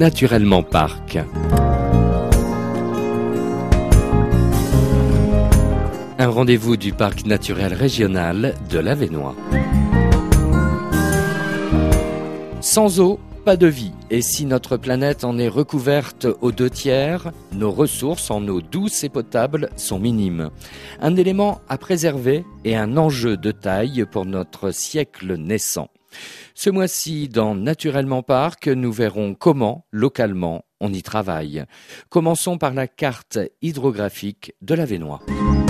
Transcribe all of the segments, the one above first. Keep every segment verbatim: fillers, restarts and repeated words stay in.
Naturellement Parc. Un rendez-vous du parc naturel régional de l'Avesnois. Sans eau, pas de vie. Et si notre planète en est recouverte aux deux tiers, nos ressources en eau douce et potable sont minimes. Un élément à préserver et un enjeu de taille pour notre siècle naissant. Ce mois-ci, dans Naturellement Parc, nous verrons comment, localement, on y travaille. Commençons par la carte hydrographique de l'Avesnois.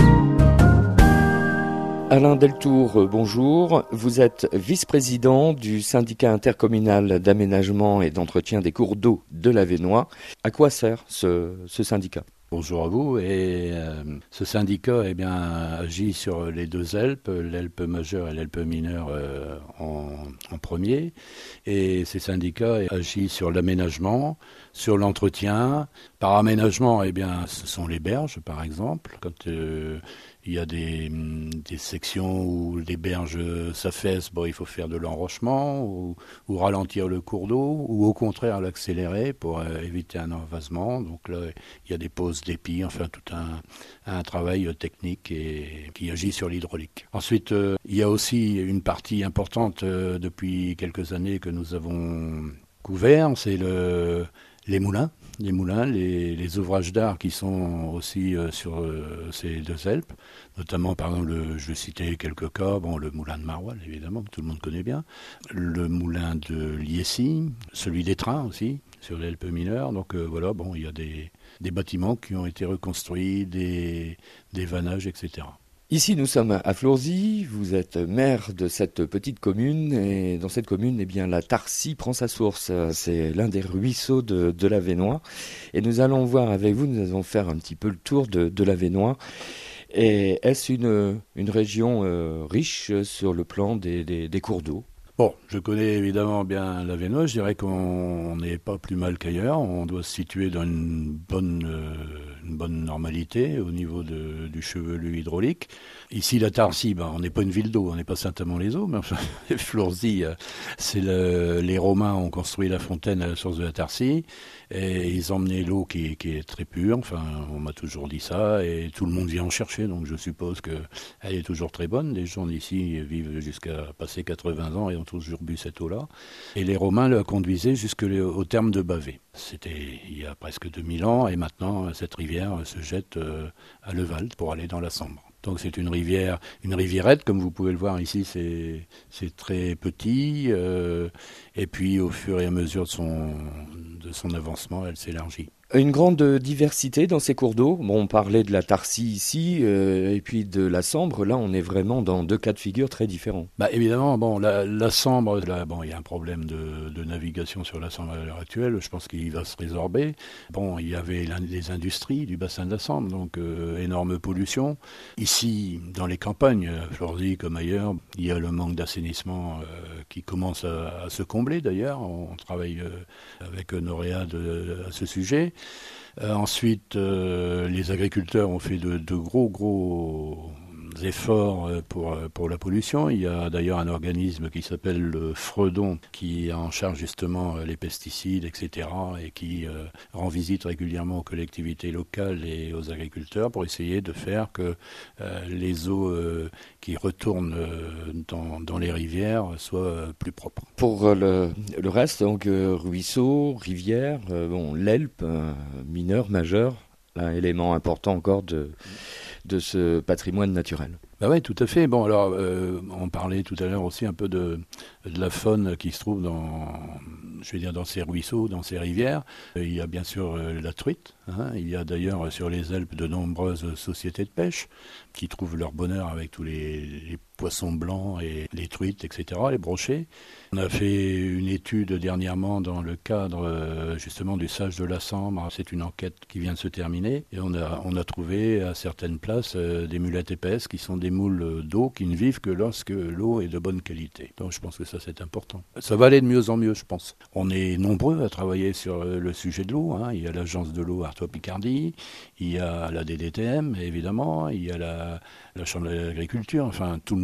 Alain Deltour, bonjour. Vous êtes vice-président du syndicat intercommunal d'aménagement et d'entretien des cours d'eau de l'Avesnois. À quoi sert ce, ce syndicat ? Bonjour à vous. Et euh, ce syndicat eh bien, agit sur les deux Alpes, l'Alpe majeure et l'Alpe mineure euh, en, en premier. Et ces syndicats agissent sur l'aménagement, sur l'entretien. Par aménagement, eh bien, ce sont les berges, par exemple. Quand euh, il y a des, des sections où les berges s'affaissent, bon, il faut faire de l'enrochement ou, ou ralentir le cours d'eau, ou au contraire l'accélérer pour euh, éviter un envasement. Donc là, il y a des pauses d'épis, enfin tout un, un travail technique et, qui agit sur l'hydraulique. Ensuite, euh, il y a aussi une partie importante euh, depuis quelques années que nous avons couvert, c'est le, les moulins. Les moulins, les, les ouvrages d'art qui sont aussi euh, sur euh, ces deux Alpes, notamment par exemple, le, je vais citer quelques cas, bon, le moulin de Maroilles évidemment, que tout le monde connaît bien, le moulin de Liessy, celui des trains aussi, sur l'Alpe mineure, donc euh, voilà, bon, il y a des, des bâtiments qui ont été reconstruits, des, des vannages, et cetera. Ici, nous sommes à Fleurzy, vous êtes maire de cette petite commune et dans cette commune, eh bien, la Tarcy prend sa source. C'est l'un des ruisseaux de, de l'Avesnois et nous allons voir avec vous, nous allons faire un petit peu le tour de, de l'Avesnois. Et est-ce une, une région euh, riche sur le plan des, des, des cours d'eau ? Bon, je connais évidemment bien l'Avesnois, je dirais qu'on n'est pas plus mal qu'ailleurs, on doit se situer dans une bonne, euh, une bonne normalité au niveau de, du chevelu hydraulique. Ici, la Tarcy, ben, on n'est pas une ville d'eau, on n'est pas Saint-Amand-les-Eaux, mais enfin, Fleurzy, c'est le, les Romains ont construit la fontaine à la source de la Tarcy, et ils ont emmené l'eau qui, qui est très pure, enfin, on m'a toujours dit ça, et tout le monde vient en chercher, donc je suppose qu'elle est toujours très bonne. Les gens d'ici vivent jusqu'à passer quatre-vingts ans et ont toujours bu cette eau-là. Et les Romains la conduisaient jusqu'au terme de Bavay. C'était il y a presque deux mille ans, et maintenant, cette rivière se jette à Levald pour aller dans la Sambre. Donc c'est une rivière, une rivierette, comme vous pouvez le voir ici, c'est, c'est très petit, euh, et puis au fur et à mesure de son, de son avancement, elle s'élargit. Une grande diversité dans ces cours d'eau. Bon, on parlait de la Tarcy ici, euh, et puis de la Sambre. Là, on est vraiment dans deux cas de figure très différents. Bah évidemment, bon, la, la Sambre, là, bon, il y a un problème de, de navigation sur la Sambre à l'heure actuelle. Je pense qu'il va se résorber. Bon, il y avait les industries du bassin de la Sambre, donc euh, énorme pollution. Ici, dans les campagnes, à Fleurzy comme ailleurs, il y a le manque d'assainissement euh, qui commence à, à se combler. D'ailleurs, on, on travaille euh, avec Noréade euh, à ce sujet. Euh, ensuite, euh, les agriculteurs ont fait de, de gros, gros efforts pour, pour la pollution. Il y a d'ailleurs un organisme qui s'appelle le Fredon qui en charge justement les pesticides, et cetera et qui euh, rend visite régulièrement aux collectivités locales et aux agriculteurs pour essayer de faire que euh, les eaux euh, qui retournent euh, dans, dans les rivières soient euh, plus propres. Pour le, le reste, donc euh, ruisseaux, rivières, euh, bon, l'Elpe, euh, mineur, majeur, un élément important encore de, de ce patrimoine naturel. Bah oui, tout à fait. Bon, alors, euh, on parlait tout à l'heure aussi un peu de, de la faune qui se trouve dans, je vais dire, dans ces ruisseaux, dans ces rivières. Il y a bien sûr euh, la truite. Hein. Il y a d'ailleurs sur les Alpes de nombreuses sociétés de pêche qui trouvent leur bonheur avec tous les, les poissons blancs et les truites, et cetera, les brochets. On a fait une étude dernièrement dans le cadre justement du Sage de la Sambre. C'est une enquête qui vient de se terminer et on a, on a trouvé à certaines places euh, des mulettes épaisses qui sont des moules d'eau qui ne vivent que lorsque l'eau est de bonne qualité. Donc je pense que ça c'est important. Ça va aller de mieux en mieux, je pense. On est nombreux à travailler sur le sujet de l'eau. Hein. Il y a l'agence de l'eau Artois-Picardie, il y a la D D T M évidemment, il y a la, la Chambre de l'agriculture. Enfin, tout le monde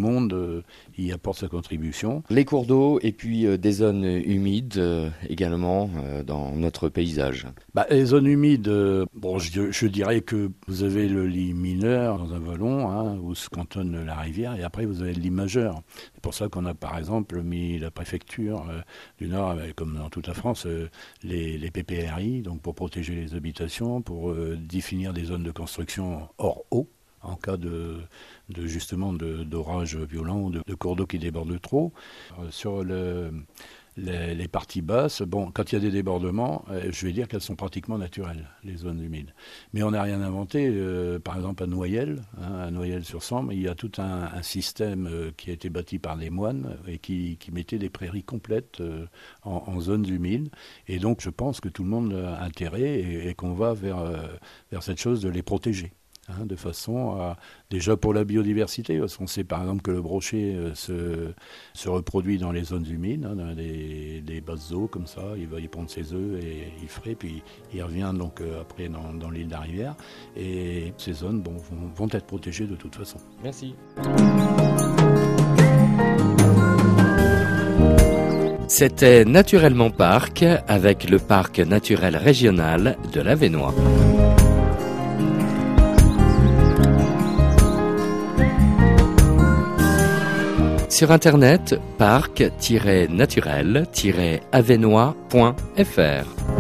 monde euh, y apporte sa contribution. Les cours d'eau et puis euh, des zones humides euh, également euh, dans notre paysage. Bah, les zones humides, euh, bon, je, je dirais que vous avez le lit mineur dans un vallon, hein, où se cantonne la rivière, et après vous avez le lit majeur. C'est pour ça qu'on a par exemple mis la préfecture euh, du Nord, euh, comme dans toute la France, euh, les, les P P R I, donc pour protéger les habitations, pour euh, définir des zones de construction hors eau, en cas de, de justement de, d'orage violent ou de, de cours d'eau qui débordent trop. Euh, sur le, les, les parties basses, bon, quand il y a des débordements, euh, je vais dire qu'elles sont pratiquement naturelles, les zones humides. Mais on n'a rien inventé. Euh, par exemple, à Noyelles, hein, à Noyelles-sur-Sambre, il y a tout un, un système euh, qui a été bâti par les moines et qui, qui mettait des prairies complètes euh, en, en zones humides. Et donc, je pense que tout le monde a intérêt et, et qu'on va vers, euh, vers cette chose de les protéger. Hein, de façon à, déjà pour la biodiversité, parce qu'on sait par exemple que le brochet euh, se, se reproduit dans les zones humides, hein, dans des, des basses eaux comme ça, il va y pondre ses œufs et il ferait, puis il revient donc euh, après dans, dans l'île de la Rivière, et ces zones bon, vont, vont être protégées de toute façon. Merci. C'était Naturellement Parc avec le parc naturel régional de l'Avesnois. Sur internet, parc tiret naturel tiret avesnois point f r.